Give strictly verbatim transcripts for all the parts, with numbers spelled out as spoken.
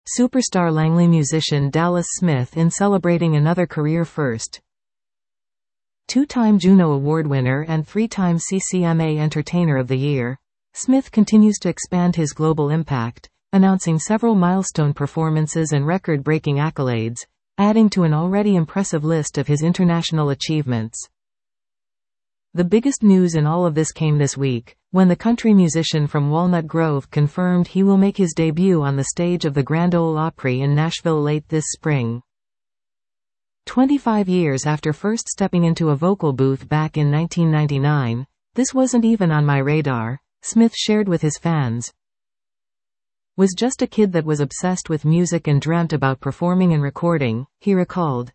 Superstar Langley musician Dallas Smith in celebrating another career first. Two-time Juno Award winner and three-time C C M A Entertainer of the Year, Smith continues to expand his global impact, announcing several milestone performances and record-breaking accolades, adding to an already impressive list of his international achievements. The biggest news in all of this came this week, when the country musician from Walnut Grove confirmed he will make his debut on the stage of the Grand Ole Opry in Nashville late this spring. twenty-five years after first stepping into a vocal booth back in nineteen ninety-nine, this wasn't even on my radar, Smith shared with his fans. Was just a kid that was obsessed with music and dreamt about performing and recording, he recalled.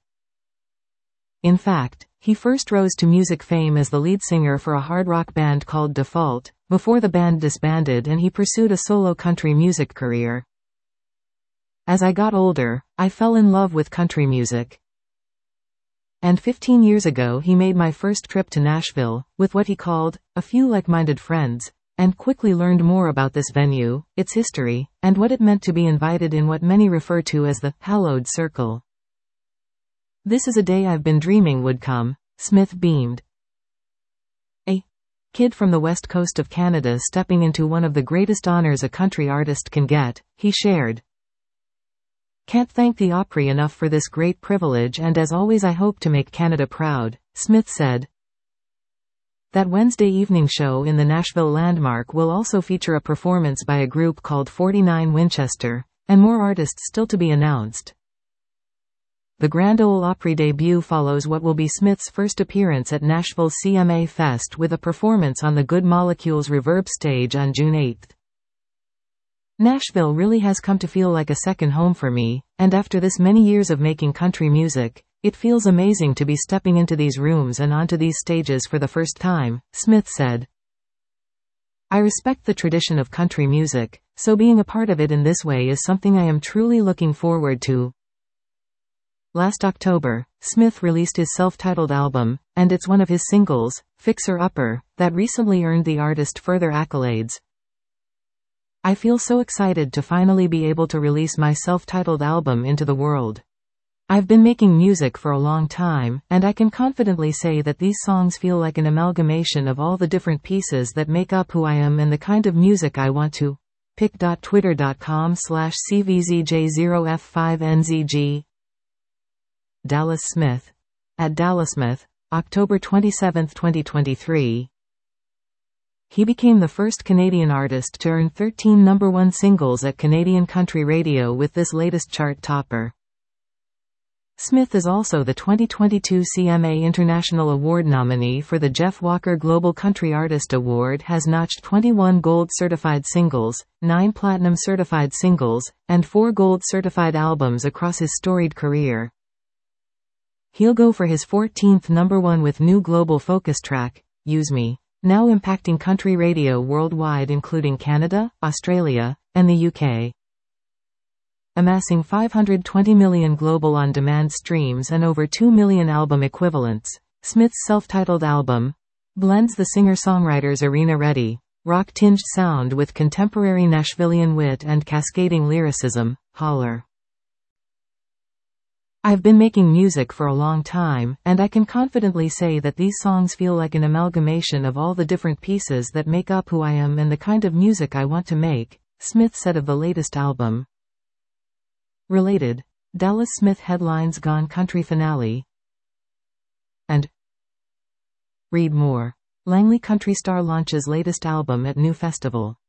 In fact, he first rose to music fame as the lead singer for a hard rock band called Default, before the band disbanded and he pursued a solo country music career. As I got older, I fell in love with country music. And fifteen years ago he made my first trip to Nashville, with what he called, a few like-minded friends, and quickly learned more about this venue, its history, and what it meant to be invited in what many refer to as the hallowed circle. This is a day I've been dreaming would come, Smith beamed. A kid from the west coast of Canada stepping into one of the greatest honors a country artist can get, he shared. Can't thank the Opry enough for this great privilege, and as always I hope to make Canada proud, Smith said. That Wednesday evening show in the Nashville Landmark will also feature a performance by a group called forty-nine Winchester, and more artists still to be announced. The Grand Ole Opry debut follows what will be Smith's first appearance at Nashville C M A Fest with a performance on the Good Molecules Reverb stage on June eighth. Nashville really has come to feel like a second home for me, and after this many years of making country music, it feels amazing to be stepping into these rooms and onto these stages for the first time, Smith said. I respect the tradition of country music, so being a part of it in this way is something I am truly looking forward to. Last October, Smith released his self-titled album, and it's one of his singles, Fixer Upper, that recently earned the artist further accolades. I feel so excited to finally be able to release my self-titled album into the world. I've been making music for a long time, and I can confidently say that these songs feel like an amalgamation of all the different pieces that make up who I am and the kind of music I want to. pic.twitter.com slash cvzj0f5nzg Dallas Smith. At Dallasmith, October twenty-seventh, twenty twenty-three. He became the first Canadian artist to earn thirteen number one singles at Canadian country radio with this latest chart topper. Smith is also the twenty twenty-two C M A International Award nominee for the Jeff Walker Global Country Artist Award, has notched twenty-one gold certified singles, nine platinum certified singles, and four gold certified albums across his storied career. He'll go for his fourteenth number one with new global focus track, Use Me, now impacting country radio worldwide including Canada, Australia, and the U K. Amassing five hundred twenty million global on-demand streams and over two million album equivalents, Smith's self-titled album blends the singer-songwriter's arena-ready, rock-tinged sound with contemporary Nashvillian wit and cascading lyricism. Holler. I've been making music for a long time, and I can confidently say that these songs feel like an amalgamation of all the different pieces that make up who I am and the kind of music I want to make, Smith said of the latest album. Related, Dallas Smith headlines Gone Country finale. And read more. Langley country star launches latest album at new festival.